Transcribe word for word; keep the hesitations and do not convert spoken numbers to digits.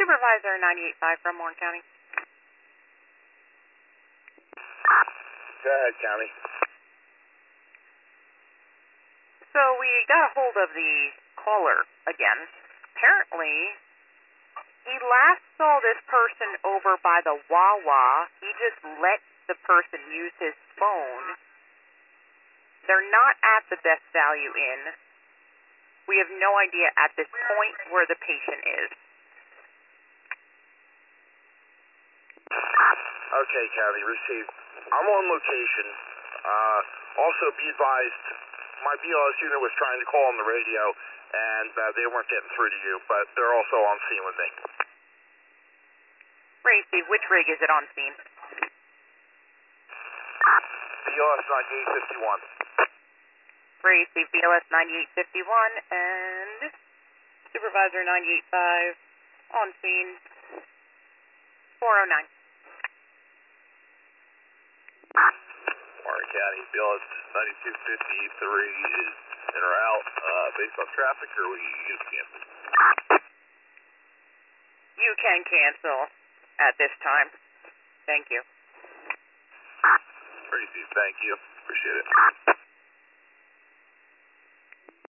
Supervisor ninety-eight point five from Warren County. Go ahead, County. So we got a hold of the caller again. Apparently, he last saw this person over by the Wawa. He just let the person use his phone. They're not at the Best Value Inn. We have no idea at this point where the patient is. Okay, County, received. I'm on location. Uh, also, be advised, my B L S unit was trying to call on the radio, and uh, they weren't getting through to you, but they're also on scene with me. Ray, Steve, which rig is it on scene? B L S ninety-eight fifty-one. Ray, Steve, B L S ninety-eight fifty-one, and Supervisor ninety-eight point five on scene four oh nine. Warren County, B L S ninety-two fifty-three is in or out, uh, based on traffic, or we use cancel? You can cancel at this time. Thank you. Crazy, thank you. Appreciate it.